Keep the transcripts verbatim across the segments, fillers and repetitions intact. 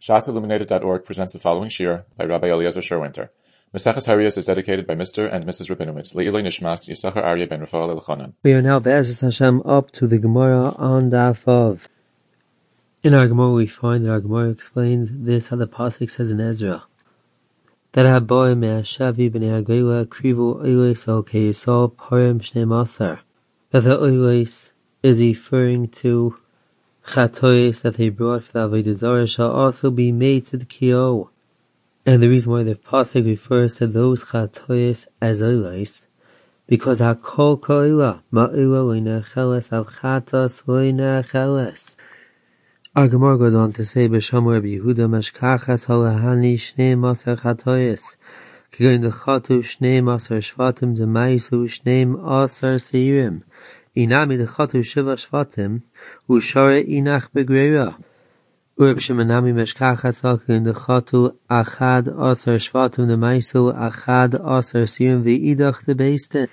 Shas Illuminated dot org presents the following shir by Rabbi Eliezer Sherwinter. Maseches Hariyos is dedicated by Mister and Missus Rabinowitz. Le'iloi Nishmas Yisachar Aryeh ben Rafael Elchanan. We are now Be'ezus Hashem up to the Gemara on Daf Vav. In our Gemara we find that our Gemara explains this how the pasuk says in Ezra that Haboy me'ashavi b'nei hagayla krivu oiles al ke'yisol parim shnei masar, that the oiles is referring to chatois that they brought for the Avodah Zarah shall also be made tzidkio. And the reason why the pasuk refers to those chatois as oiles, because hakol ko'ila ma'ila lo'necheles av chatos lo'necheles. Our Gemara goes on to say, B'shamar Rabbi Yehuda meshkachas halahani shnei masar chatois, kigoin dechatu shnei masar shvatim demaisu shnei masar seirim, inami dechatu shiva shvatim, ushara inach begreira. Ureb shemanami meshkachas halkigoin dechatu achad asar shvatim demaisu achad asar seirim ve'idach debeisten.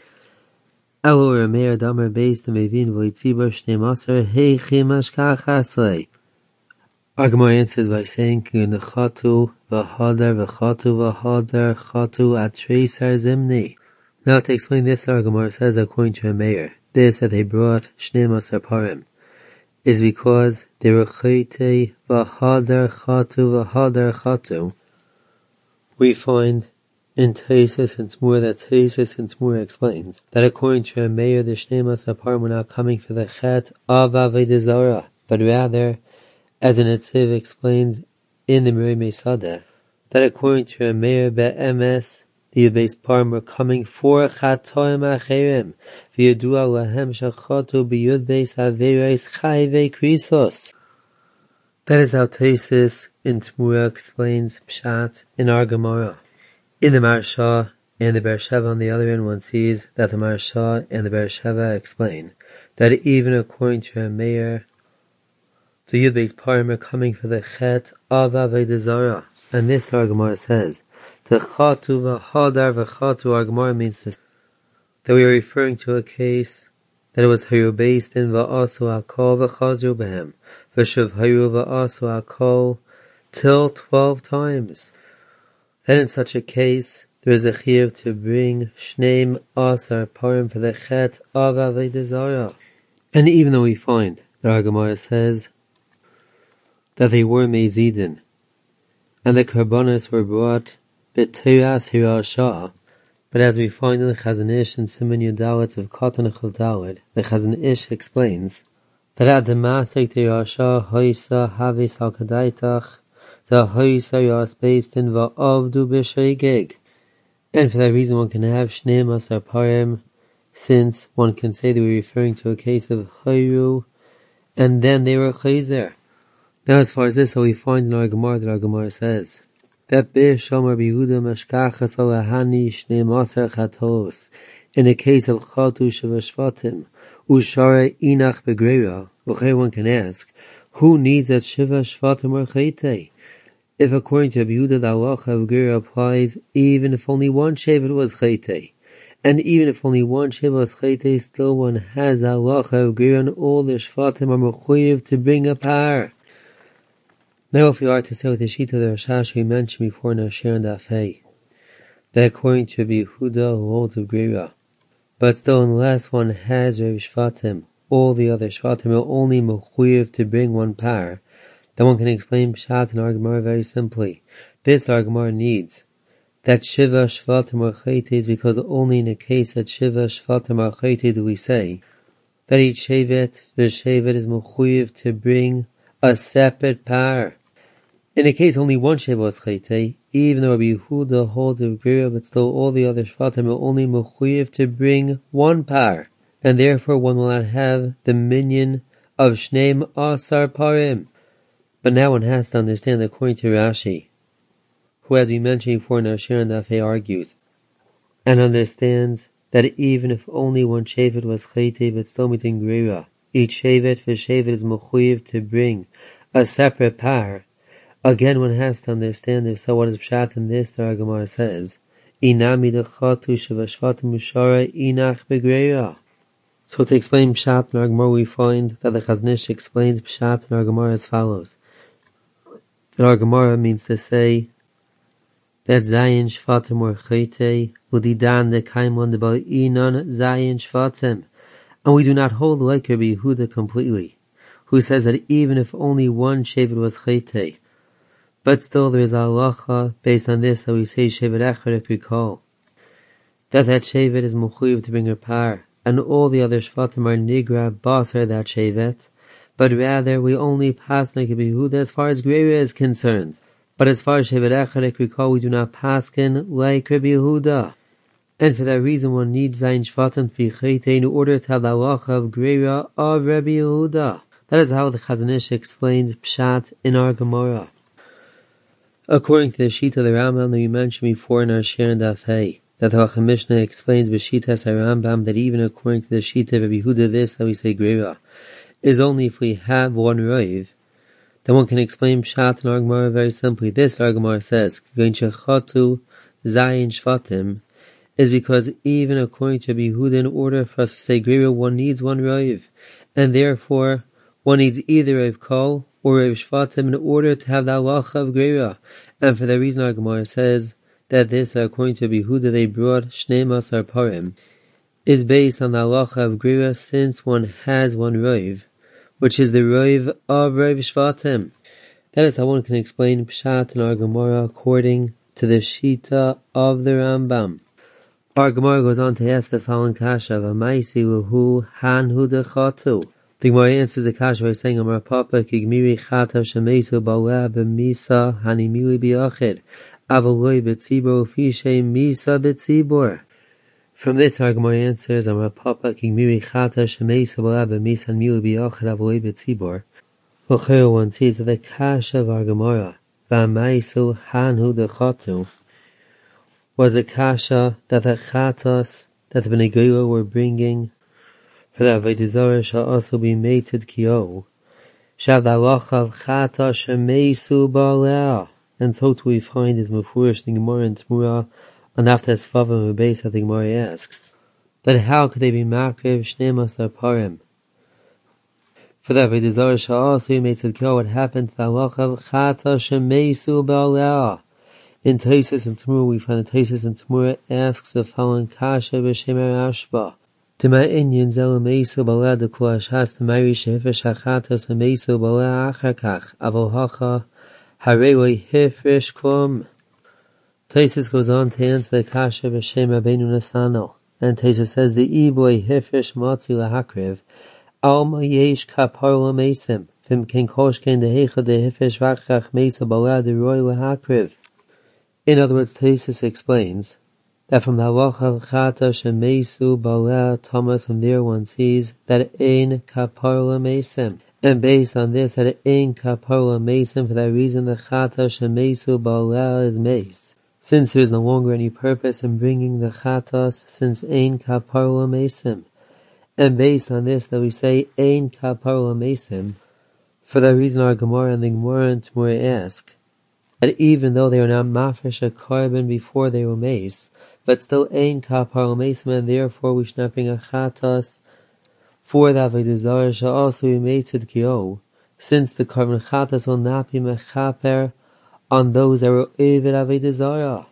Elo Rameir damar beisten vevin voitzibar shnei masar heichi meshkachas lei. Our Gemara answers by saying, Nechatu v'hadar v'chatu v'hadar chatu atreisar zimni. Now to explain this, our Gemara says, according to a mayor, this that they brought shnei masar parim is because they were chayte v'hadar chatu v'hadar chatu. We find in Teisus and Tmur that Teisus and Tmur explains that according to a mayor, the shnei masar parim were not coming for the chet of Avodah Zarah, but rather, as an Netziv explains in the Mirei Mesadeh, that according to a Meir Be'emes, the Yudbeis Parim were coming for Chatoim Acherim, v'yadua lahem shachatu b'Yudbeis Avereis Chayvei Krisos. That is how Teisus in Tmura explains Pshat in our Gemara. In the Maharsha and the Be'er Sheva on the other end, one sees that the Maharsha and the Be'er Sheva explain that even according to a Meir, the Yudbeis Parim are coming for the chet of Avodah Zarah. And this our Gemara says, the chatu v'hadar v'chatu, our Gemara means this, that we are referring to a case that it was hayu based in v'asu akol v'chazru b'hem, v'shuv hayu v'asu akol, till twelve times. Then in such a case, there is a chiyuv to bring shnei asar parim for the chet of Avodah Zarah. And even though we find that our Gemara says that they were mezidin, and the karbonos were brought b'teras hirashah, but as we find in the Chazon Ish and Siman Yudalets of Katan Chol Daled, the Chazon Ish explains that at the masek hirashah hoisa havis al kadaitach, the hoisa yas based in va'avdu b'sheigeg, and for that reason one can have shnei masar parim, since one can say they were referring to a case of hayu, and then they were chayzer. Now, as far as this, so we find in our Gemara that our Gemara says that B'Sham Rabbi Yehuda meshkachas alahani shnei masar chatos, in a case of chatu shivashvatim ushara inach begreira. Okay, one can ask, who needs that shiva shvatim or chayte? If according to Rabbi Yehuda the halacha of begreira applies even if only one shevet was chayte, and even if only one shevet was chayte, still one has the halacha of begreira, and all the shvatim are mechuyev to bring a par. Now if we are to say with the Shita the Rashash we mentioned before in our Shir and Daf Hey, that according to Rabbi Yehuda who holds of Greira, but still unless one has Rav Shvatim, all the other Shvatim are only mechuyev to bring one par, then one can explain Pshat and our Gemara very simply. This our Gemara needs that Shiva Shvatim are chayte is because only in a case that Shiva Shvatim are chayte do we say that each Shevet, the Shevet is mechuyev to bring a separate par. In a case only one Shevet was chayte, even though Rabbi Yehuda holds of Greira, but still all the other Shvatim are only mechuyev to bring one par, and therefore one will not have the minyan of shnei asar parim. But now one has to understand that according to Rashi, who as we mentioned before in our Shir and Daf Hey argues, and understands that even if only one Shevet was chayte, but still meeting Greira, each Shevet for Shevet is mechuyev to bring a separate par. Again, one has to understand if so, what is pshat in this that our Gemara says, Inami dechatu shevashvatim ushara inach begreira. So to explain pshat in our Gemara, we find that the Chazon Ish explains pshat in our Gemara as follows. in our Gemara means to say that Zayin Shvatim or Chayte Udidan de Kaimon de Ba'inon Zayin Shvatim. And we do not hold like Rabbi Yehuda completely, who says that even if only one Shevet was Chayte, but still there is a halacha based on this that we say Shevet Echad if we call, that that Shevet is Mechuyev to bring her par, and all the other Shvatim are Nigra Basar that Shevet, but rather we only pass like Rabbi Yehuda as far as Greira is concerned. But as far as Shevet Echad, if we call, we do not paskin like Rabbi Yehuda. And for that reason, one needs Zayin Shvatim fi Chayte in order to have the halacha of Greira of Rabbi Yehuda. That is how the Chazon Ish explains Pshat in our Gemara. According to the Shita of the Rambam that we mentioned before in our Shir and Daf Hey, that the Chacham Mishnah explains B'Shitas HaRambam that even according to the Shita of Rabbi Yehuda, this that we say Greira is only if we have one Rav. Then one can explain Pshat in our Gemara very simply. This our Gemara says, Gein Shechatu Zayin Shvatim, is because even according to Rabbi Yehuda, in order for us to say Greira, one needs one Rav, and therefore one needs either Rav Kol or Rav Shvatim in order to have the halacha of Greira. And for that reason our Gemara says that this, according to Rabbi Yehuda, they brought Shnei Masar Parim, is based on the halacha of Greira since one has one Rav, which is the Rav of Rav Shvatim. That is how one can explain Pshat in our Gemara according to the Shita of the Rambam. Our Gemara goes on to ask the following kasha of Amaisi Wuhu Han Hu Dechatu. The Gemara answers the kasha by saying, Amar Papa Kigmiri Chatav Shemesu Bala B'Misa Hanimili B'Yachid Avaloi B'Tzibor Ufishe Misa B'Tzibor. From this, our Gemara answers, Amar Papa Kigmiri Chatav Shemesu Bala B'Misa Hanimili B'Yachid Avaloi B'Tzibor. L'chayr one sees that the kasha of our Gemara V'Amaisu Han Hu Dechatu was a kasha that the chatas that the Bnei Goyla were bringing for the Avodah Zarah shall also be mated kio. Shall the halacha of chata shemeisu ba'aleh. And so too we find is mefurish the Gemara and Tmura on after Sfavim Beis that the Gemara asks that how could they be makriv shnei masar parim? For the Avodah Zarah shall also be mated kio. What happened to the halacha of chata shemeisu ba'aleh? In Taisus and Tmura, we find that Taisus and Tmura asks the following kasha b'shem Rashba. Tima inyan zel meisu b'aleh dekul hashas t'mayri shehifish hachatas meisu b'aleh achakach avol hacha hareloi hifrish klum. Taisus goes on to answer the kasha b'shem Rabbeinu Nasano, and Taisus says the iboy hifrish matzi lahakriv alma yesh kapar l'meisim vim ken koshken dehecha dehifrish vachach meisu b'aleh deroi lahakriv. In other words, Taisus explains that from the halacha of chata shemeisu b'aleh Thomas, from there one sees that ein kapar l'meisim, and based on this that ein kapar l'meisim, for that reason the chata shemeisu b'aleh is meis, since there is no longer any purpose in bringing the chatas, since ein kapar l'meisim, and based on this that we say ein kapar l'meisim, for that reason our Gemara and the Gemara and Tmura ask that even though they were not mafresh a carbon before they were mace, but still ein kapar l'meisim, and therefore we should not bring a chatas for the Avodah Zarah shall also be mated kio, since the carbon chatas will not be mechaper on those that were eved Avodah Zarah.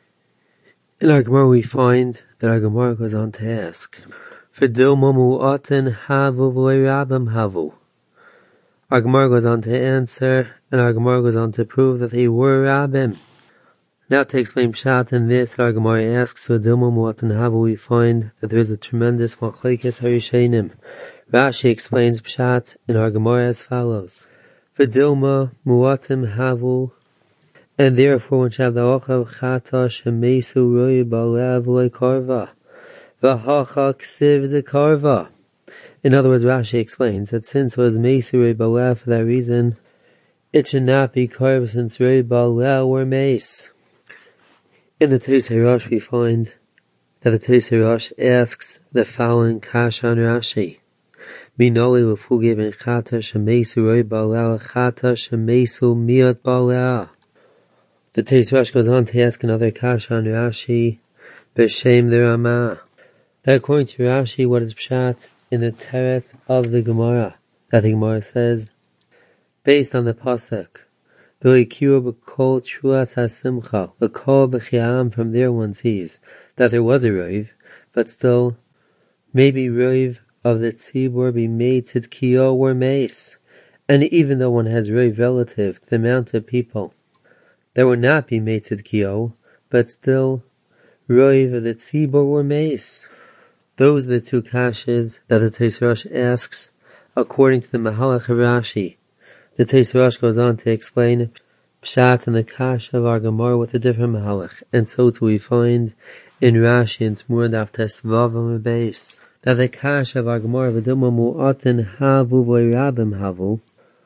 In our Gemara we find that our Gemara goes on to ask, for dilma mu'atin havu v'lei rabim havu. Our Gemara goes on to answer, and our Gemara goes on to prove that they were rabbim. Now to explain Pshat in this, our Gemara asks, so Dilma Mu'atan Havu, we find that there is a tremendous machlekes harishenim. Rashi explains Pshat in our Gemara as follows: for Dilma Mu'atim Havu, and therefore one shall have the halacha of chata shemesu roi b'aleh v'lei karva, v'hacha ksiv de karva. In other words, Rashi explains that since it was Mesu Rei Ba'aleh, for that reason, it should not be carved since Rei Ba'aleh were Meis. In the Tosei Rosh we find that the Tosei Rosh asks the following kasha on Rashi. Minoli l'fugi ben chata shemesu Rei Ba'aleh chata shemesu miat Ba'aleh. The Tosei Rosh goes on to ask another kasha on Rashi, b'shem the Ramah, that according to Rashi, what is Pshat in the Teretz of the Gemara, that the Gemara says, based on the pasuk, V'oikiu b'kol truas hasimcha, v'kol b'chiam, from there one sees that there was a roiv, but still, maybe roiv of the tzibur be made tzidkiyo or mace. And even though one has roiv relative to the amount of people that would not be made tzidkiyo, but still, roiv of the tzibur or mace. Those are the two kashas that the Tosfos Rosh asks according to the Mahalach of Rashi. The Tosfos Rosh goes on to explain Pshat and the kasha of our Gemara with a different Mahalach, and so too we find in Rashi and Tmur Daf Tesvav Beis that the kasha of our Gemara v'dilma mu'atin havu v'irabim havu,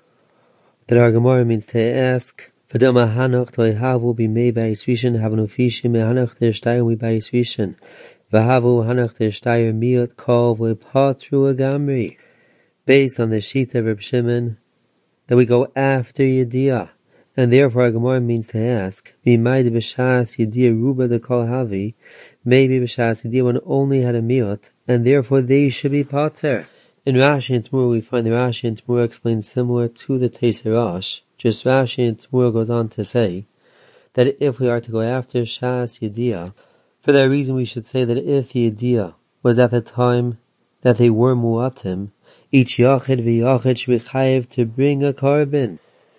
that our Gemara means to ask v'dilma hanoch toy havu be made by Yisrishin havanu fishim hanoch te'ishtayim we by Yisrishin v'havu hanoch te'ishtayim miot kol v'patru agamri, based on the sheet of Reb Shimon that we go after Yediyah, and therefore our Gemara means to ask v'mayde b'shas Yediyah ruba de kol havi, maybe b'shas Yediyah one only had a miot, and therefore they should be pater. In Rashi and Tmur we find the Rashi and Tmur explains similar to the Tosfos Rosh. Just Rashi and Tmur goes on to say that if we are to go after Shas Yediyah, for that reason we should say that if the Yediyah was at the time that they were muatim, each yachid v'yachid should be chayiv to bring a carbon.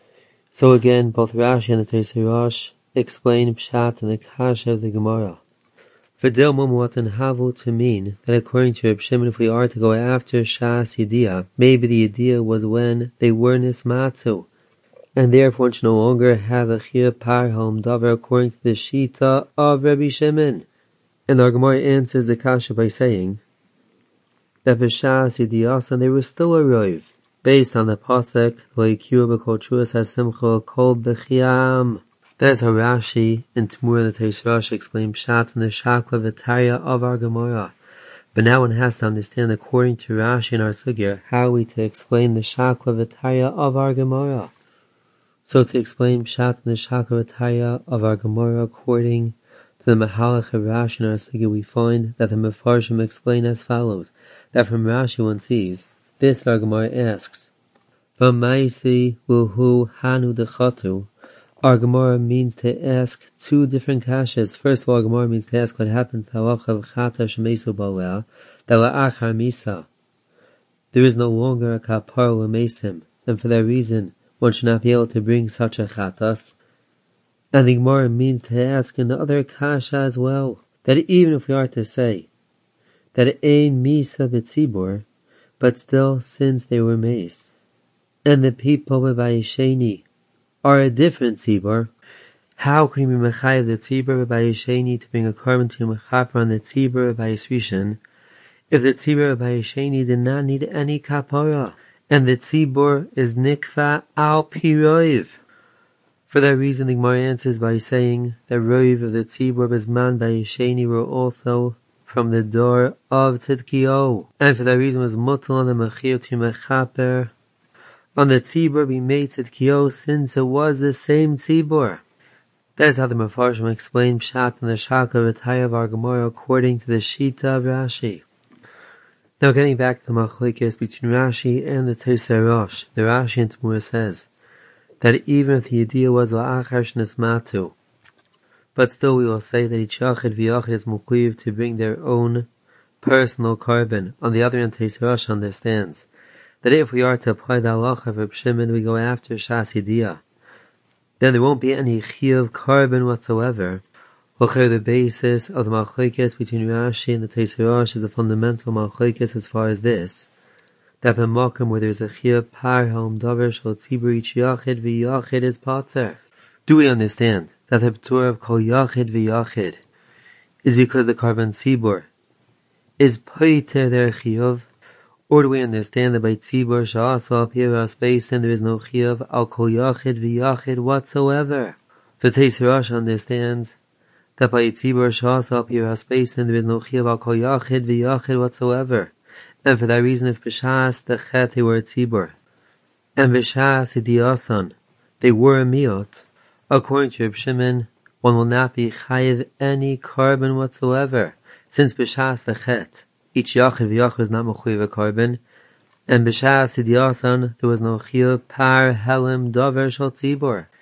So again, both Rashi and the Tosfos Rosh explain Pshat and the kasha of the Gemara. V'dil mumuatan havu to mean that according to Reb Shimon, if we are to go after Shas Yediyah, maybe the Yediyah was when they were nismatzu, and therefore one should no longer have a chiyuv par hom davar according to the shita of Rabbi Shimon. And our Gemara answers the kasha by saying that for Shas Yediyah they were still a roiv, based on the pasuk v'oikiu b'kol truas hasimcha kol b'chiam. That is how Rashi and Tmur and the Tosfos Rosh explain Pshat and the Shakla V'Tarya of our Gemara. But now one has to understand, according to Rashi and our Sugya, how are we to explain the Shakla V'Tarya of our Gemara. So to explain Pshat and the Shakla V'Tarya of our Gemara according to the Mahalach of Rashi and our Sugya, we find that the Mefarshim explain as follows, that from Rashi one sees, this our Gemara asks, V'maisi wuhu hanu dechatu. Our Gemara means to ask two different kashas. First of all, our Gemara means to ask what happened to halacha of chata shemesu balea, that la'achar misa there is no longer a kapar l'mesim, and for that reason one should not be able to bring such a chatas. And the Gemara means to ask another kasha as well, that even if we are to say that ein misa b'tzibur, but still since they were mace, and the people of Vayisheni are a different tzibur, how can we be mechayev the tzibur of Vayisheni to bring a carbon to mechaper on the tzibur of Vayisrishan, if the tzibur of Vayisheni did not need any kapara, and the tzibur is nikva al pi roiv? For that reason, the Gemara answers by saying that roiv of the tzibur of Bizman Vayisheni were also from the door of tzidkiyo, and for that reason was mutal on the mechir to mechaper on the tzibur be made tzidkiyo, since it was the same tzibur. That is how the Mefarshim explain Pshat and the Shakla V'Tarya of our Gemara according to the Shita of Rashi. Now getting back to the machlokes between Rashi and the Tosfos Rosh, the Rashi and Tmur says that even if the Yediyah was la'achar shnismatu, but still we will say that each yachid v'yachid is mukhliv to bring their own personal carbon. On the other hand, Tosfos Rosh understands that if we are to apply the halacha of Reb Shimon, we go after Shas Yediyah, then there won't be any chiyuv carbon whatsoever. The basis of the machlokes between Rashi and the Tosfos Rosh is a fundamental machlokes as far as this, that b'makom where there is a chiyuv par hom davar shel tzibur each yachid v'yachid is pater. Do we understand that the p'tur of kol yachid v'yachid is because the carbon tzibur is pater their chiyuv? Or do we understand that by tzibur sha'asa apira space and there is no chiyuv al kol yachid v'yachid whatsoever? The Tosfos Rosh understands that by tzibur sha'asa apira space and there is no chiyuv al kol yachid v'yachid whatsoever. And for that reason, if b'shas the chet they were a tzibur, and b'shas idiyasan they were a miot, according to Reb Shimon, one will not be chayiv any carbon whatsoever, since b'shas the chet each yachid v'yachid was not mechuyev a carbon, and b'shas idiyasan there was no chiyuv par helim davar shel tzibur.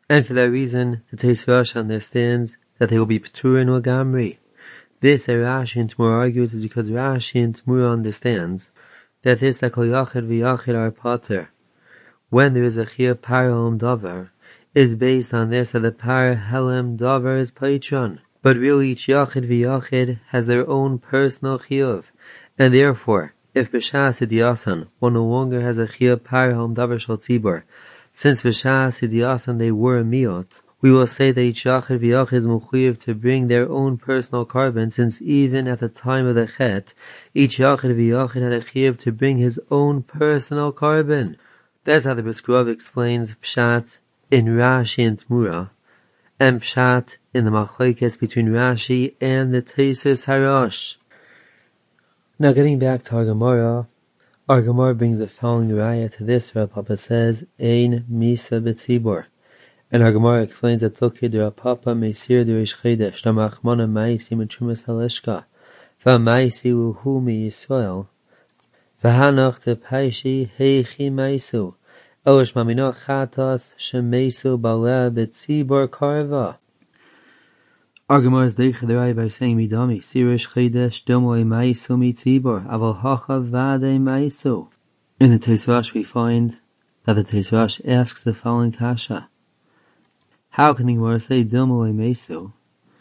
And for that reason, the Tosfos understands that they will be P'tur and Gamri. This that Rashi and Tamura argues is because Rashi and Tamura understands that this that Kol Yachid v'Yachid are Pater, when there is a Chiyuv Para Helem Davar, is based on this that the Para Helem Davar is Patron. But really each Yachid v'Yachid has their own personal Chiyuv, and therefore, if B'Shas Idiyasan one no longer has a Chiyuv Para Helem Davar Shal Tzibur, since B'Shas Idiyasan they were a Miot, we will say that each Yachid v'Yachid is Mechuyev to bring their own personal carbon, since even at the time of the Chet, each Yachid v'Yachid had a Chiyuv to bring his own personal carbon. That's how the Brisker Rov explains Pshat in Rashi and Tamura, and Pshat in the Machlokes between Rashi and the Tosfos Harosh. Now getting back to our Gemara, our Gemara brings the following raya to this where Papa says, Ein Misa B'Tzibor. And our Gemara explains that Tukid Papa Meisir Derish Chedesh, Damachmana Maisi Mitrumas Haleshka, V'Maisi Uhu Mi Yisrael, V'Hanach Te Paishi Heichi Maisu, Elish Mamino Chatas Shemeisu Baleh B'Tzibor Karva. Our Gemara is Deicha Derai by saying Midami, Sirish Chedesh Domoi Maisu Mitzibor, Aval Hacha Vade Maisu. In the Tosfos we find that the Tosfos asks the following kasha. How can the Gemara say Domoi Maisu?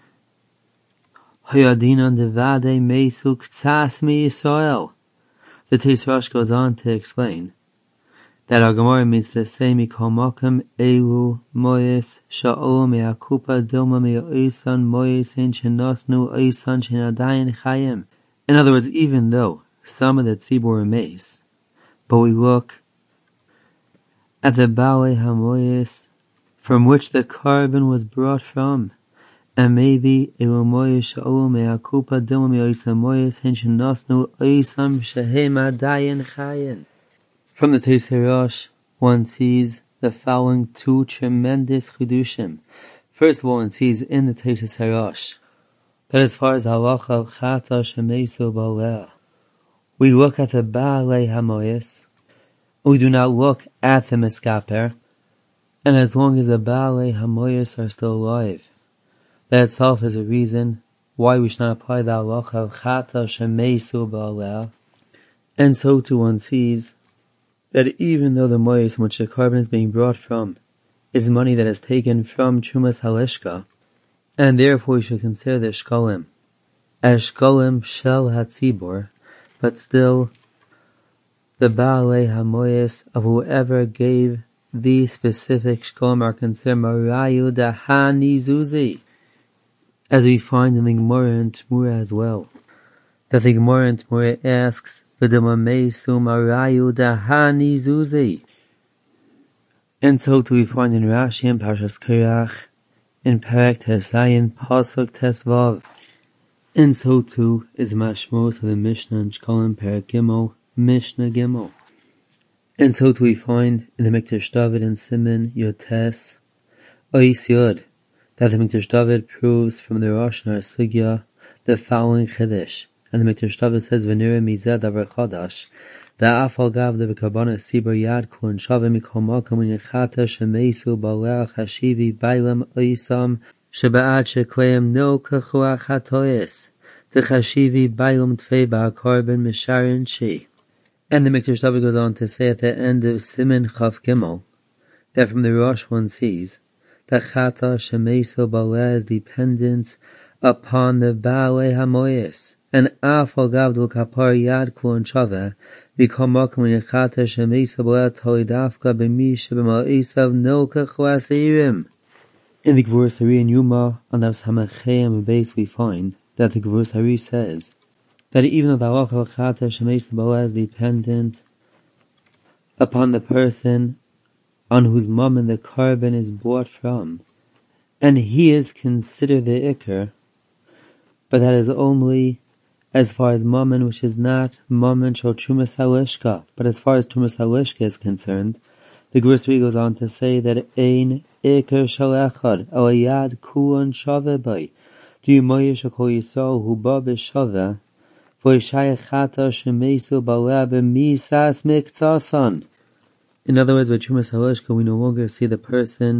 Hayadinan Devade Maisu Ktsas Mi Yisrael. The Tosfos goes on to explain that our Gemara means to say Mikol Mokem Elu Moyes Sha'ol Me'akupa Dilma Me'oisan Moyes In Shenosnu Oisan Shenadayin Chayim. In other words, even though some of the tzibur were mace, but we look at the Balei HaMoyes from which the carbon was brought from, and maybe Elu Moyes Sha'ol Me'akupa Dilma Me'oisan Moyes In Shenosnu Oisan Shenadayin Chayim. From the Tosfos Harosh, one sees the following two tremendous chidushim. First of all, one sees in the Tosfos Harosh that as far as halacha of chata shemeisu baleh, we look at the Baalei Hamoyes, we do not look at the Meskaper, and as long as the Baalei Hamoyes are still alive, that itself is a reason why we should not apply the halacha of chata shemeisu baleh. And so too one sees that even though the moyes from which the carbon is being brought from is money that is taken from Trumas Haleshka, and therefore we should consider the shkolim as shkolim shel hatzibor, but still the Baalei Hamoyes of whoever gave these specific shkolim are considered marayu dahanizuzi, as we find in the Gemara and Tamura as well, that the Gemara and Tamura asks, and so too we find in Rashi and Parshas Korach, in Perek Tesayin Pasuk Tesvav. And so too is Mashmos of the Mishnah and Shkolim Perek Gimel, Mishnah Gimel. And so too we find in the Mikdash David and Siman Yotes Ois Yod, that the Mikdash David proves from the Rosh and Sugya the following Chiddush. And the Mikdash David says, V'nira mizeh davar chadash, da'afal gav de v'karbana sibur yad kun shaveh mikol makom u'nechata shemeisu baleh chashivi bailam oisam sheba'ad shekleim no kachuach hatoyes the chashivi bailam tfei ba'akarbin misharin shi. And the Mikdash David goes on to say at the end of Siman Chaf Gimel that from the Rosh one sees that chata shemeisu baleh is dependent upon the Baalei Hamoyes. And afal gavdul kapar yad kuon shave, become makom yechata shemisa b'let holidafka b'misha b'ma'isav no kachwaseirim. In the Gvurus Hari and Yuma, on the Samachem and base, we find that the Gvurus Hari says that even though the halacha of chata shemisa b'let is dependent upon the person on whose mammon the carbon is bought from, and he is considered the ikar, but that is only as far as mammon which is not mammon shel Trumas Haleshka. But as far as Trumas Haleshka is concerned, the Gvurus Hari goes on to say that ein ikar shel echad el yad kulon shaveh bay du moyesh kol yisrael hu ba b'shaveh v'yishayach chata shemeisu baleh b'misas miktsasan. In other words, by Trumas Haleshka we no longer see the person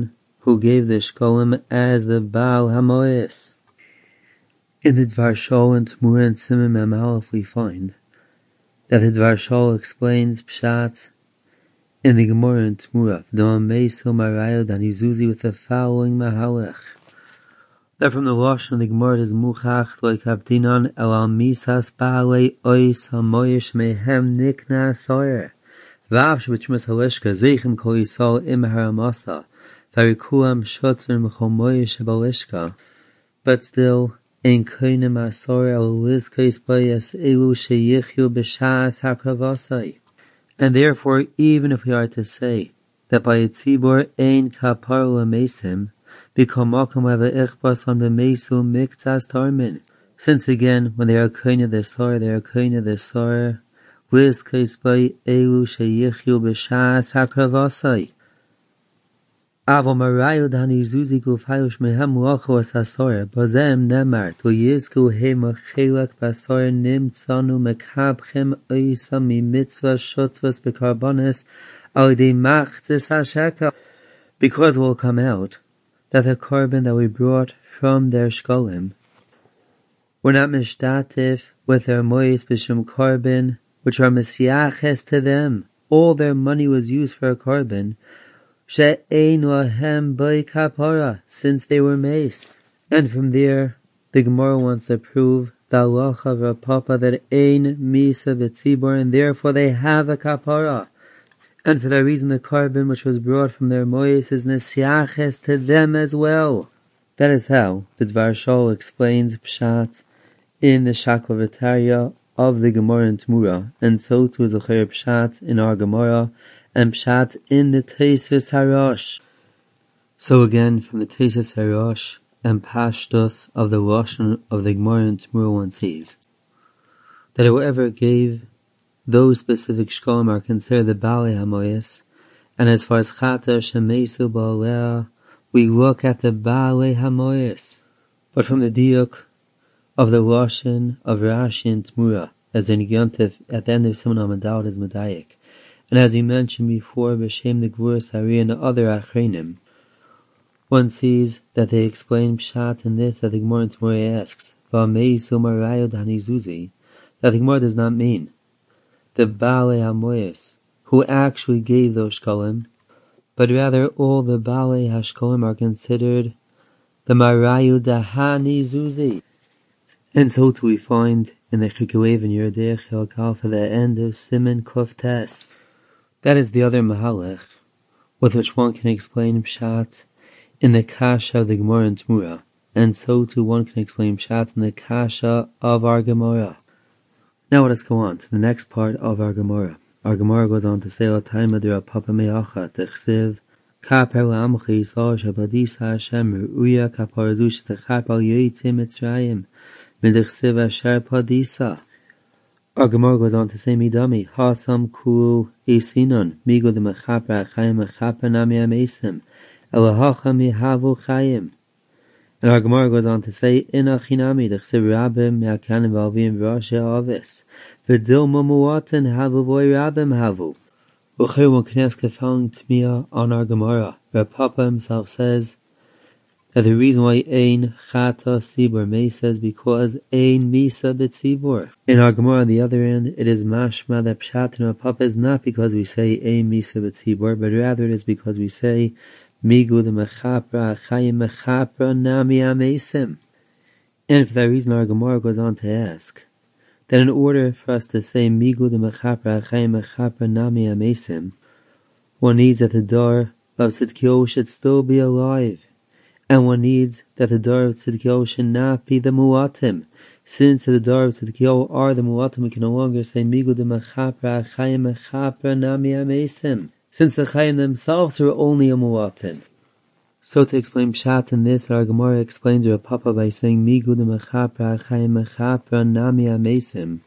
who gave the Shkolim as the Baal Hamoyes. In the Dvar Shol and Tmura and Siman Mem Aleph we find that the Dvar Shol explains Pshat in the Gemara and Tmura, V'dom Meiso Marayo Danizuzi, with the following Mahalech. That from the Lashon of the Gemara is Muchach like Abdinan El Al Misas Baalei Ois Hamoyesh Mehem Nikna Soyer Vav Shebetchumas Haleshka Zeichem Kol Yisrael Im Haramasa Varikuam Shotrim Chomoyesh Baleshka. But still, Ein Koinem Asor El Lizkais Bayas Elu Sheyichyu B'Shas HaKravasai. And therefore, even if we are to say that by a tzibur Ein Kapar L'Mesim, become Malcolm have a ichbas on the Mesu Miktas Tarmin. Since again, when they are koine the sor, they are koine the sor, Liz Kaisbai Elu Sheyichyu B'Shas HaKravasai. Avo Marayu Dani Zuzi Gufayush Mehem Lacho Asasor, Bazem Nemar, To Yizku He Machelak Basor Nimtzanu Mekabchem Oisa Mi Mitzvah Shotvas Bekarbonis Al De Machzis HaShekel. Because it will come out that the carbon that we brought from their shkolim were not mishtatif with their mois b'shum carbon, which are mesiaches to them. All their money was used for a carbon, she'ein lahem by kapara, since they were mace. And from there, the Gemara wants to prove the halacha of Rav Papa that ein misa b'tzibur, and therefore they have a kapara. And for that reason, the carbon which was brought from their mois is nesiaches to them as well. That is how the Dvar Shol explains Pshat in the Shaklavataria of the Gemara and Tmura, and so too is a Zocher Pshat in our Gemara, and Pshat in the Tosfos Harosh. So again, from the Tosfos Harosh and Pashtus of the Lashon of the Gemara and Tmura, one sees that whoever gave those specific shkolim are considered the Baalei Hamoyes, and as far as Chata Shemesu Baalea, we look at the Baalei Hamoyes. But from the diuk of the Lashon of Rashi and Tmura, as in Yontif at the end of Siman Amadal is Medayik, and as we mentioned before, B'Shem the Gvuras Hari and the other Achrenim, one sees that they explain Pshat in this that the Gemara in Tmura asks, V'ameisu Marayo Danizuzi, that the Gemara does not mean the Baalei Hamoyes, who actually gave those shkolim, but rather all the Baalei Hashkolim are considered the Marayu Dahani Zuzi. And so too we find in the Chikuev and Yerdech Yelkal for the end of Siman Kuf Tes. That is the other Mahalech, with which one can explain Pshat in the Kasha of the Gemara and Tmura, and so too one can explain Pshat in the Kasha of our Gemara. Now let us go on to the next part of our Gemara. Our Gemara goes on to say, O Taima de Rav Papa Me'acha, Techsiv, Kaper La'amchi Yisrael Shabadisa Hashem, Ruya Kapar Zu Shetechap Al Yoytzei Mitzrayim, Midechsiv Asher Padisa. Our Gemara goes on to say, Midami, Hasam Kulu Esinon, Migo de Mechapra Achayim Mechapra Nami Amesim, Elahacha Mihavu Chayim. And our Gemara goes on to say, Ina chinami dechsev rabim me'akanim v'alvim v'rashe avis v'dil mamuaten havu v'oy rabim havu. Ucher one can ask the following tmiya on our Gemara. Rav Papa himself says that the reason why ein chata sibur may says because ein misa b'tzibur. In our Gemara on the other end, it is mashma that pshat in Rav Papa is not because we say ein misa b'tzibur, but rather it is because we say Migu the Mechapra Achayim Mechapra Nami Amesim. And for that reason our Gemara goes on to ask that in order for us to say Migu the Mechapra Achayim Mechapra Nami Amesim, one needs that the door of Tzidkiyahu should still be alive, and one needs that the door of Tzidkiyahu should not be the Muatim. Since the door of Tzidkiyahu are the Muatim, we can no longer say Migu the Mechapra Achayim Mechapra Nami Amesim, since the Chayim themselves are only a Muatin. So to explain Pshat in this, our Gemara explains Rav Papa by saying Migu de Mechapra Chayim Mechapra Nami Amesim.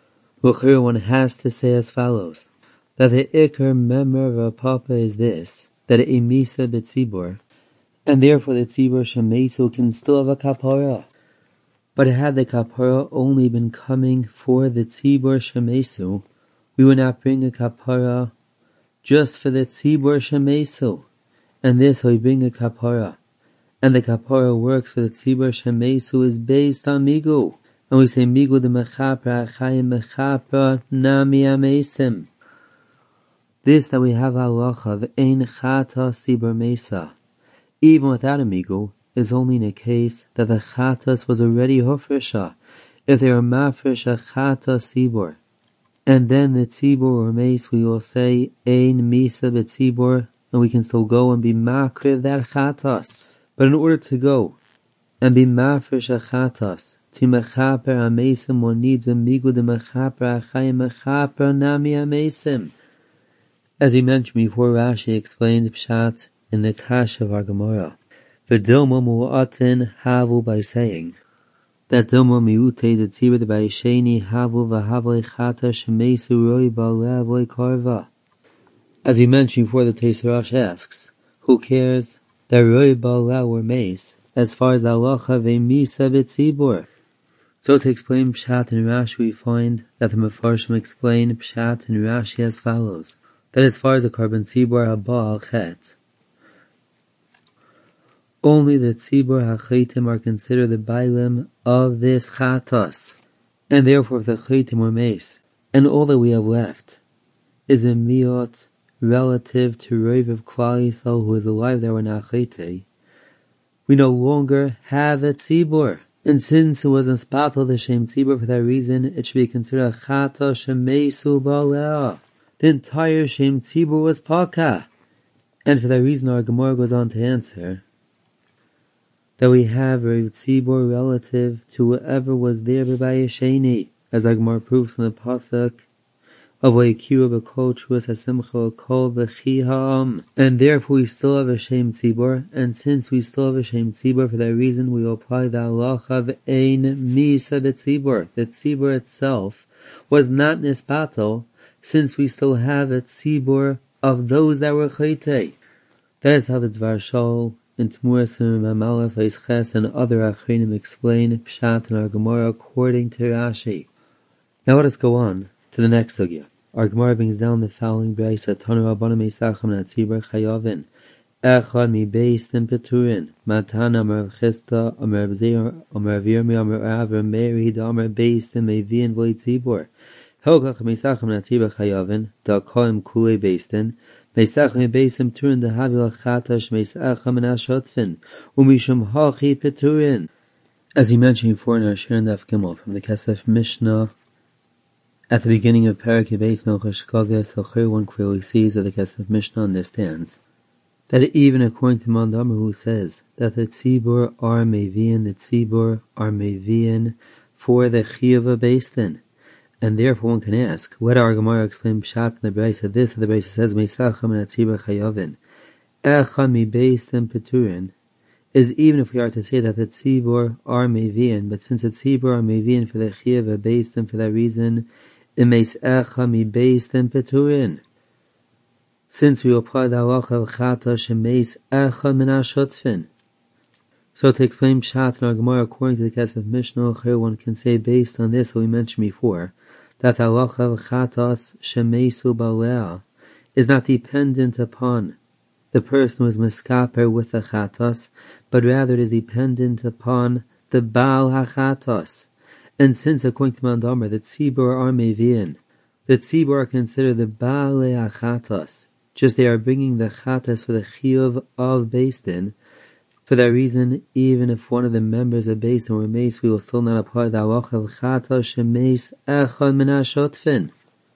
L'chir one has to say as follows, that the Iker Memor of Rav Papa is this, that a Misa B'tzibur, and therefore the Tzibur Shemesu can still have a Kapara. But had the Kapara only been coming for the Tzibur Shemesu, we would not bring a Kapara just for the Tzibur Shemesu. and this we bring a kapara. And the kapara works for the tzibur shemesu is based on migu. And we say migu de mechapra achayim mechapra nami amesim. This that we have halacha of ein chata sibur mesa, even without a migu, is only in a case that the chatas was already hofresha, if they are mafresh a chata sibur. And then the tzibur or mace, we will say ein misa betzibur, and we can still go and be makriv that chatas. But in order to go and be mafresh a chatas, to mechaper amesim, one needs a migu de mechaper achayim mechaper nami amesim. As we mentioned before, Rashi explains Pshat in the Kash of our Gemara. V'dilma mu'atin havu, by saying that dilma miute the tzibur de b'ayisheni havu v'havoi chata shemesu roi ba'le'avoi karva. As we mentioned before, the Teisarash asks, who cares that roi ba'le'ah were mace, as far as halacha ve'misa b'tzibur? So to explain Pshat and Rashi, we find that the Mefarshim explain Pshat and Rashi as follows. That as far as the carbon tzibur haba al chet, only the tzibur hachetim are considered the bailim of this chatas, and therefore if the chetim were mace, and all that we have left is a miot relative to Rav of Klal Yisrael who is alive that were not chete, we no longer have a tzibur. And since it was in spatel the shem tzibur, for that reason it should be considered a chata shemesu ba'le'ah. The entire Shem Tzibur was Paka. And for that reason our Gemara goes on to answer that we have a Tzibur relative to whoever was there b'bayasheni, as our Gemara proves in the Pasuk of Vayikira b'kol truas hasimcha kol v'chi ha'am. And therefore we still have a Shem Tzibur, and since we still have a Shem Tzibur, for that reason we will apply the halacha of ein misa b'tzibur. The Tzibur itself was not nispatel, since we still have a tzibur of those that were chaytei. That is how the Dvar Shol in Tmuasim Mamalef Eisches and other achrinim explain Pshat in our Gemara according to Rashi. Now let us go on to the next sugya. Our Gemara brings down the following brayso: Tanu Rabbanan Meisacham na tzibur chayavin echad mi beis tim peturin matana Amar Chista Amar Bzeir Amar Virmi Amar Avra Meri Amar beis tim mevin v'li tzibur. Hokach meisacham na tzibur chayavin da koim kule beistin meisacham beistim turin da havil chatash meisacham na shotfin umishum hachi peturin. As he mentioned before in our Shir Daf Gimel from the Kesef Mishnah, at the beginning of Parak Beis Melchus Shkagas, Halchir one clearly sees that the Kesef Mishnah understands that even according to Mandamar, who says that the tzibur are mevian, the tzibur are mevian for the chiyuv beistin. And therefore one can ask, what our Gemara explain Pshat in the Brayso? This the Brayso says, Meisacham na tzibur chayavin echad mi beistim peturin, is even if we are to say that the tzibur are mevian, but since the tzibur are mevian for the chiyuv beistim, for that reason, it makes echad mi beistim peturin. Since we apply the halacha of chata shemeis echad min hashotfin. So to explain Pshat in our Gemara according to the Kesef Mishnah, one can say based on this that we mentioned before, that the halacha of chatas shemesu ba'le'ah is not dependent upon the person who is miskaper with the chatas, but rather it is dependent upon the baal hachatas. And since according to Mandamar the tzibur are mevian, the tzibur are considered the baal hachatas, just they are bringing the chatas for the chiyuv of beistin. For that reason, even if one of the members of Beis were mace, we will still not apply the halacha of chata shemeis echad min hashotfin.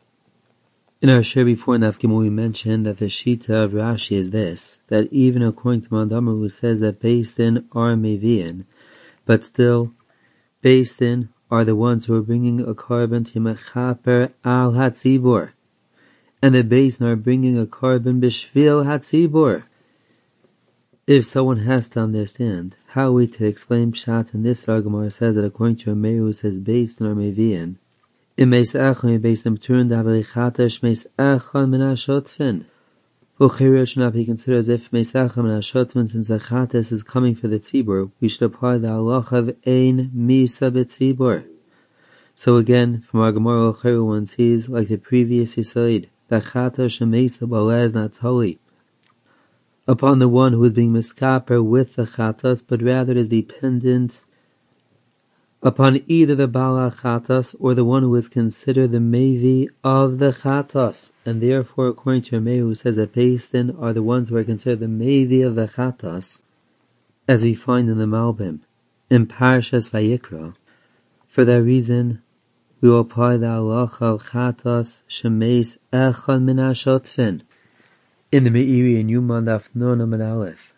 In our share before in Daf Gimel, we mentioned that the shita of Rashi is this, that even according to Mandamar, who says that Beis Din are mevian, but still, Beis Din are the ones who are bringing a carbon to mechaper al hatzibur, and the Beis Din are bringing a carbon b'shvil hatzibur. If someone has to understand how we to explain Pshat in this, our Gemara says that according to a Meir who says based on our Mevian, it makes Echon based on turn the Havarichatash makes Echon min hashotfin. Uchir should not be considered as if makes Echon min hashotfin, since the Chatas is coming for the Tzibur. We should apply the halacha of Ein Misa b'Tzibur. So again, from our Gemara, Uchir one sees like the previous Yisoid, that Chatash and Mesa Bala is not holy. upon the one who is being miskaper with the chatas, but rather it is dependent upon either the Baal HaChatas or the one who is considered the Mevi of the Chatas. And therefore, according to Rameir, who says that Beis Din are the ones who are considered the Mevi of the Chatas, as we find in the Malbim, in Parshas Vayikra. For that reason, we will apply the halacha of Chatas Shemeis Echad Min HaShotfin in the Meiri and Yuman Daf Nun Amud Aleph.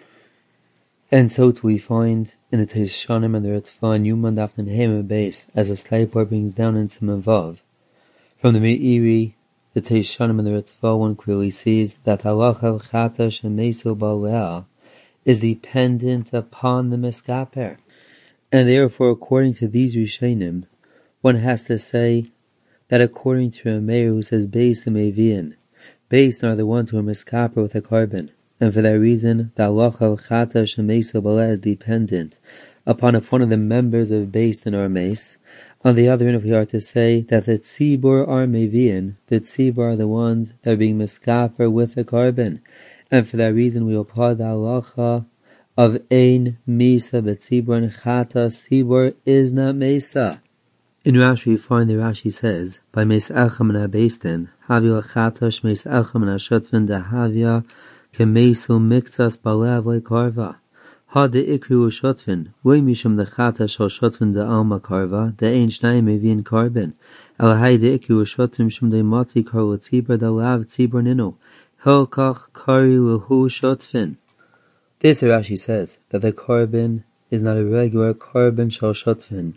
And so too we find in the Tishanim and the Ritva and Yuman Daf Nun Hey base, as a Sleipor brings down in Siman Vav. From the Meiri, the Tishanim and the Ritva, one clearly sees that halacha of Chatas Shemeis Ba'aleh is dependent upon the Miskaper. And therefore, according to these Rishonim, one has to say that according to Rameir, who says Beis and Mevian, Beis are the ones who are miskaper with a carbon, and for that reason, the halacha of Chatas Shemeis Ba'aleh is dependent upon if one of the members of Beis and are meis. On the other hand, if we are to say that the Tzibur are Mevian, the Tzibur are the ones that are being miskaper with a carbon, and for that reason we apply the halacha of Ein Misa B'Tzibur and Chatas Tzibur is not Mesa. In Rashi we find that Rashi says, by Meis Echam and Beis Din, Havia Chatas Meis Echam and Shotfin da Havia Kemeisu Miktas Ba'aleh Karva. Ha de Ikru Shotfin, Way Mishum the Chatas Shal Shotfin da Alma Karva, the Ein Shnai Mevian Carbon. El Hay de Ikru Shotfin Shum de Matzi Karva Tzibur da Lav Tzibur Nino. Helkach Kari Luhu Shotfin. This Rashi says that the carbon is not a regular carbon Shal Shotfin.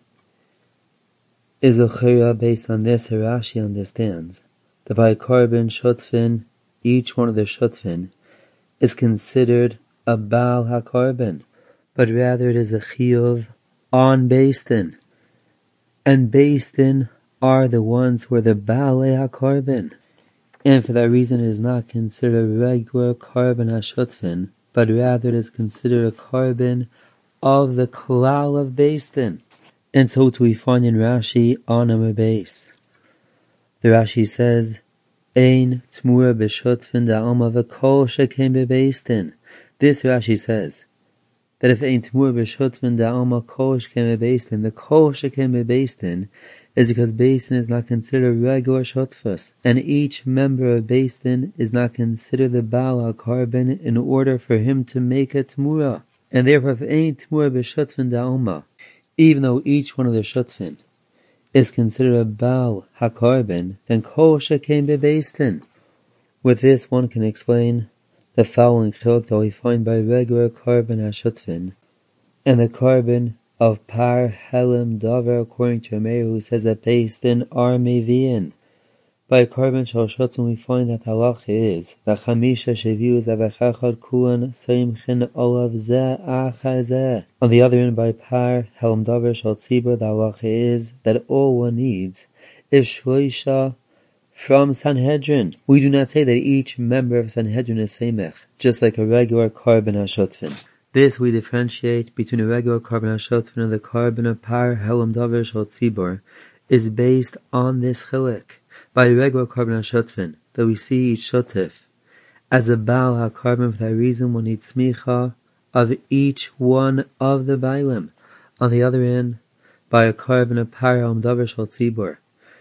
Is a chira based on this, Rashi understands that by carbon shotfin, each one of the shotfin is considered a Baal HaCarbon, but rather it is a chiyuv on Beis Din. And Beis Din are the ones who are the Baal HaCarbon. And for that reason it is not considered a regular carbon HaShotfin, but rather it is considered a carbon of the Klal of Beis Din. And so too we find in Rashi on Amud Beis. The Rashi says, Ein Tmura b'Shotfin da'alma v'kol shekem beBeis Din. This Rashi says that if Ein Tmura b'Shotfin da'alma kol shekem beBeis Din, the kol shekem beBeis Din is because Beis Din is not considered a regular shotfus, and each member of Beis Din is not considered the Baal HaCarbon in order for him to make a Tmura. And therefore, if Ein Tmura b'Shotfin da'alma, even though each one of the shotfin is considered a Baal HaCarbon, then kol shekem beBeis Din. With this one can explain the following chiluk that we find by regular carbon HaShotfin, and the carbon of Par Helim Davar according to Rameir, who says that Beis Din are Mevian. By carbon Shal Shotfin we find that halacha is that Chamisha Sheviu Zavachachad Kulan Seimchin Olav Zeh Achar Zeh. On the other hand, by Par Helim Davar Shal Tzibur, the halacha is that all one needs is Shloisha from Sanhedrin. We do not say that each member of Sanhedrin is Seimech, just like a regular carbon HaShotfin. This we differentiate between a regular carbon HaShotfin and the carbon of Par Helim Davar Shal Tzibur is based on this chilek. By a regular carbon HaShotfin, that we see each shotif as a Baal HaCarbon. For that reason one needs smicha of each one of the bailim. On the other hand, by a carbon of Par Helim Davar Shal Tzibur,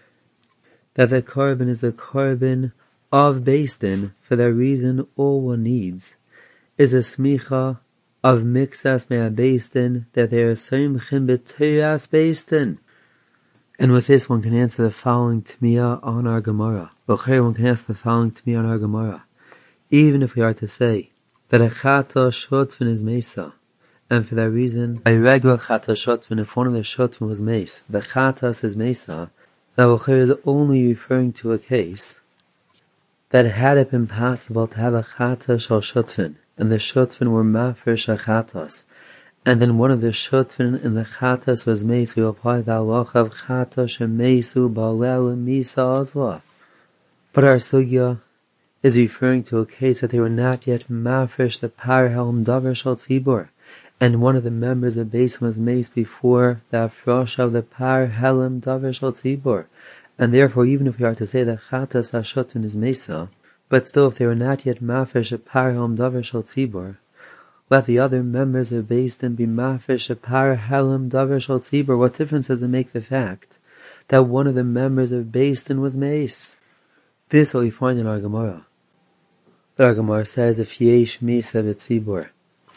that the carbon is a carbon of Beis Din. For that reason all one needs is a smicha of Miksas Mea Beis Din, that they are Seimchin B'Teiras Beis Din. And with this one can answer the following Tmiyah on our Gemara. B'cher one can ask the following Tmiyah on our Gemara. Even if we are to say that a Chata Shotfin is Mesa, and for that reason, a regular Chata Shotfin, if one of the Shotfin was Mes, the Chatas is Mesa, that B'cher is only referring to a case that had it been possible to have a Chata Shal Shotfin, and the Shotfin were Mafresh HaChatas, and then one of the shotfin in the chatas was meis, we apply the halacha of chatas shemeisu ba'aleh misa azla. But our sugya is referring to a case that they were not yet mafresh the Par Helim Davar Shal Tzibur, and one of the members of Beis was meis before the afrosh of the Par Helim Davar Shal Tzibur, and therefore even if we are to say that chatas hashotfin is mesa, But still, if they were not yet mafresh a par helm davar shel tzibur, let the other members of Beis Din be mafresh a par helm davar shel tzibur. What difference does it make the fact that one of the members of Beis Din was mace? This will we find in our Gemara. Our Gemara says, if yesh mesa v'tzibur,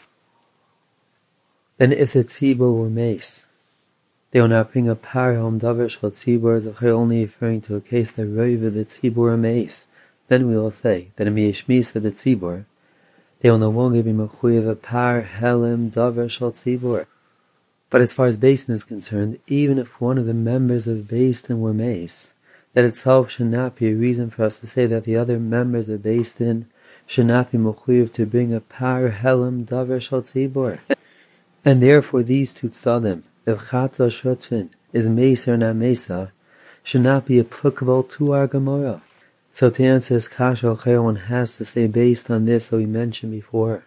then if the tzibur were mace, they will not bring a par helm davar shel tzibur, as if they're only referring to a case that roiva the tzibur were mace. Then we will say that in yesh mesa v'tzibur, they will no longer be mechuyev a par helm davar shel tzibur. But as far as Beis Din is concerned, even if one of the members of Beis Din were mace, that itself should not be a reason for us to say that the other members of Beis Din should not be mechuyev to bring a par helm davar shel tzibur. And therefore these two tzadim, if chata shutfin is mace or not mesa, should not be applicable to our Gemara. So to answer this kasha, one has to say, based on this that we mentioned before,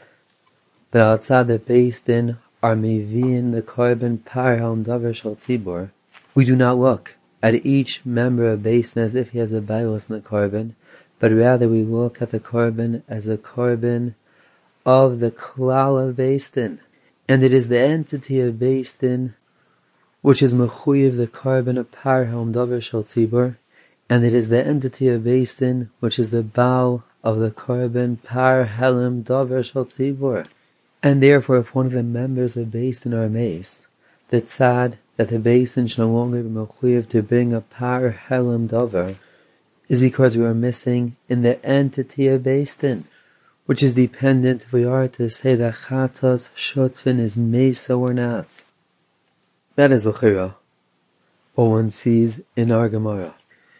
that outside the Beis Din are mevi'in the korban par helm davar shel tzibur, we do not look at each member of Beis Din as if he has a bailus in the korban, but rather we look at the korban as a korban of the klal of Beis Din. And it is the entity of Beis Din which is mechuyev the korban of par helm davar shel tzibur, and it is the entity of Beis Din which is the baal of the korban par helm davar shel tzibur. And therefore, if one of the members of Beis Din are mace, the tzad that the Beis Din should no longer be mechuyev to bring a par helm davar is because we are missing in the entity of Beis Din, which is dependent if we are to say that chatas shutfin is mesa or not. That is l'chira what one sees in our Gemara.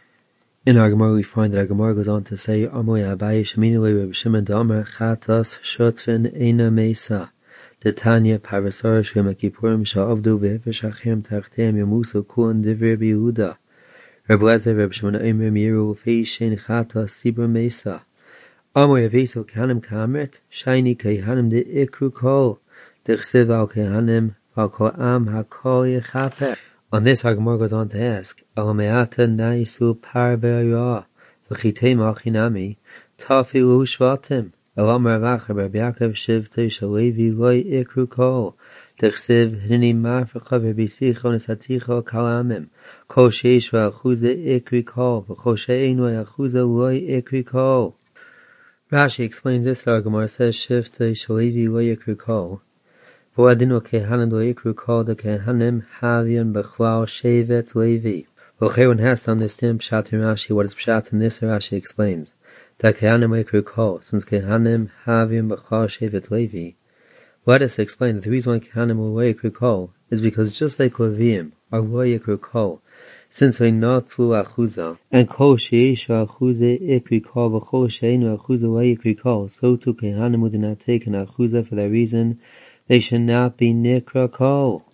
In our Gemara we find that our Gemara goes on to say, Amoy Abaye Sheminule Reb Shimon Damer chatas shutfin eina mesa. The Tanya Parasar Shem Kippurim Sha'avdu Ve'Veshachim Tachteim Yamusu Kuan Divir Yehuda. Reb Lezer Reb Shimon Omer Miru Feishin chatas sibur mesa. Amoy Aveso Kahanim Kamret Shiny Kehanim De Ikru Kol Dechsev Al Kehanim Al Kol Am HaKol Yechaper. On this, our Gemara goes on to ask, Alameata Naisu Par Be'ayah V'chitei Machinami Tafilu Shvatim Alamar Vacher Ber Yaakov Shivtei Shalevi Loi Ikru Kol Dechsev Hini Mafrecha V'bisicho Nesaticho Kalamim Kol Sheish V'achuze Ikri Kol V'chol She'enu V'achuze Loi Ikri Kol. Rashi explains this. Our Gemara says, Shivtei Shalevi Loi Ikri Kol V'adinu Kehanim Lo Ikru Kol the Kehanim Havian B'chlal Shevet Levi. Well, everyone has to understand Pshat in Rashi. What is Pshat in this? Rashi explains that Kehanim Ikru Kol, since Kehanim Havian B'chlal Shevet Levi. Let us explain that the reason why Kehanim Lo Ikru Kol is because just like Leviim are Lo Ikru Kol, since they not through achuza, and kol sheish achuze ikri kol v'chol sheinu achuze lo ikri kol, so too Kehanim would not take an achuza. For that reason, they should not be nikra kol.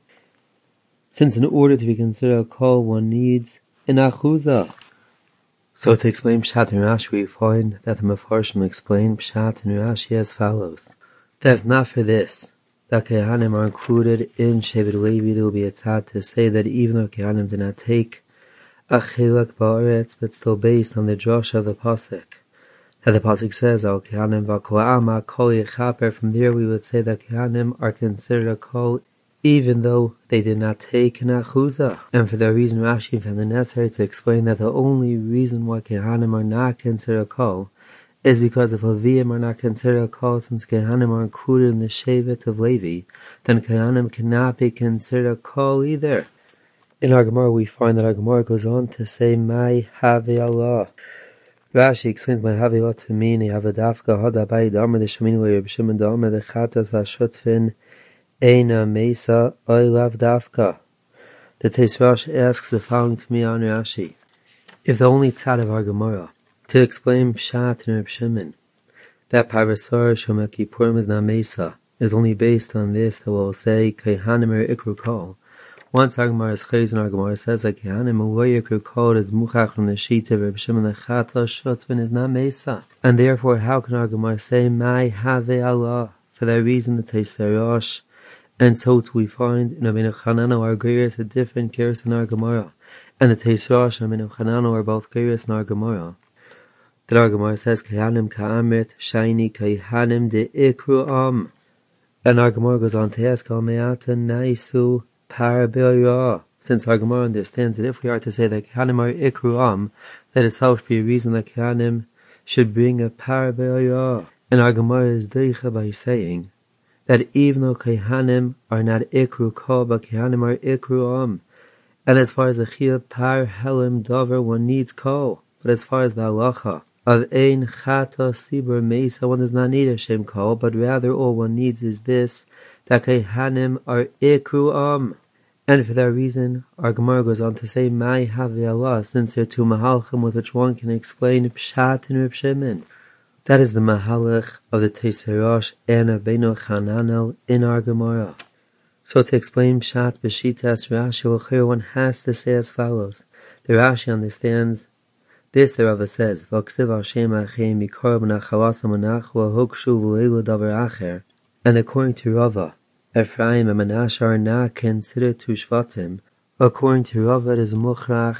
Since in order to be considered a kol, one needs an achuza. So to explain Pshat in Rashi, we find that the Mefarshim explain Pshat in Rashi as follows: that if not for this, that Kehanim are included in Shevet Levi, there will be a tzad to say that even though Kehanim did not take a chilak ba'aretz, but still based on the drasha of the pasuk, that the pasuk says, Al Kehanim v'kol am kol yechaper. From there we would say that Kehanim are considered a kol, even though they did not take an achuza. And for that reason, Rashi found it necessary to explain that the only reason why Kehanim are not considered a kol is because if Leviim are not considered a kol, since Kehanim are included in the Shevet of Levi, then Kehanim cannot be considered a kol either. In our Gemara, we find that our Gemara goes on to say, Mai Have Allah. Rashi explains Mai Have Allah to mean, Have Dafka Hada Bai Damer the Shemin Reb Shimon Damer the Chatas HaShutfin Eina Mesa Oilav Dafka. The Teisrash asks the following to me on Rashi: if the only tzad of our Gemara to explain Pshat and Reb Shimon that Parasar Shom Kippurim is not Mesa is only based on this, that will say Kehanim er Ikru Kol. Once our Gemara is chayz and our Gemara says that Kehanim lo Ikru Kol is muchach from the sheet of Reb Shimon the Chatas Shutfin is not Mesa, and therefore how can our Gemara say Mai Have Allah? For that reason the Teisrash, and so too we find in Rabbeinu Chananel our Geiros a different Geiros in our Gemara, and the Teisrash and Rabbeinu Chananel are both Geiros in our Gemara. that our Gemara says, Kehanim ka'amrit shayni kehanim de ikru am. And our Gemara goes on to ask, Al me'ata naisu parabirah. Since our Gemara understands that if we are to say that Kehanim are ikru am, that itself should be a reason that Kehanim should bring a parabirah. And our Gemara is deicha by saying that even though Kehanim are not ikru kol, but Kehanim are ikru am. And as far as the chiyuv par helim dover, one needs kol. But as far as the halacha of ein chata sibur mesa, one does not need a shem kol, but rather all one needs is this, that Kehanim are ikru am. And for that reason, our Gemara goes on to say, Mai havi Allah, since there are two mahalchim with which one can explain Pshat and Reb Shimon. That is the mahalach of the Teserosh and Rabbeinu Chananel in our Gemara. So to explain Pshat b'shitas Rashi, one has to say as follows. The Rashi understands this. The Rava says, "V'ksiv Hashem achem mikor b'nachalas amanach v'hokshu v'leilu davar acher." And according to Rava, Ephraim and Menashe are not considered two shvatim. According to Rava, it is muchrach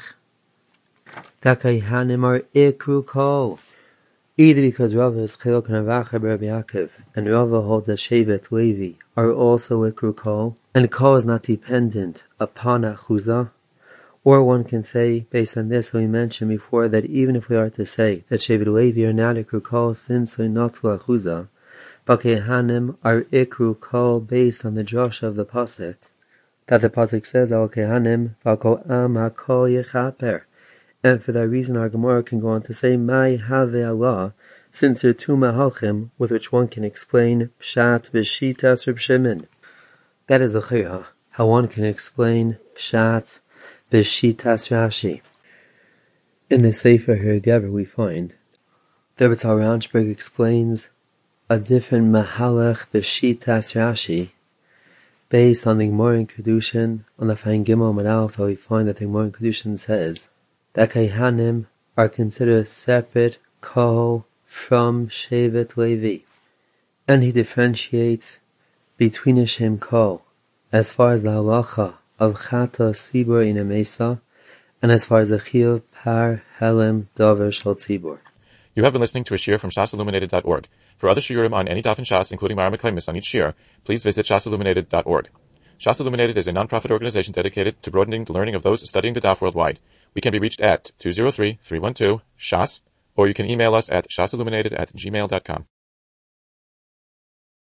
that Kehanim are ikru kol. Either because Rava is chiluk navacher b'Rabbi Yaakov, and Rava holds that Shevet Levi are also ikru kol, and kol is not dependent upon achuzah, or one can say, based on this that we mentioned before, that even if we are to say that Shevet Levi are not ikru kol since they not to achuzah, but Kehanim are ikru kol based on the drasha of the pasuk, that the pasuk says, Al Kehanim v'kol am hakol yechaper. And for that reason, our Gemara can go on to say, Mai have Allah, since there are two mahalchim with which one can explain Pshat v'shitas Reb Shimon. That is a chiyah, how one can explain Pshat v'shitas Rashi. In the Sefer Hirgever we find, the Betzal Ranchberg explains a different mahalach b'shitas Rashi, based on the Gemara in Kedushin, on the Fain Gimel Manalf, how we find that the Gemara in Kedushin says that Kehanim are considered separate kol from Shevet Levi. And he differentiates between a shem kol, as far as the halacha of chata sibur in a mesa, and as far as the chiyuv par helim dover shel tzibur. You have been listening to a shiur from shas illuminated dot org. For other shiurim on any daf in Shas, including Mara Meklemis on each shiur, please visit shas illuminated dot org. Shas Illuminated is a non-profit organization dedicated to broadening the learning of those studying the daf worldwide. We can be reached at two zero three, three one two, shas, or you can email us at shasilluminated at gmail dot com.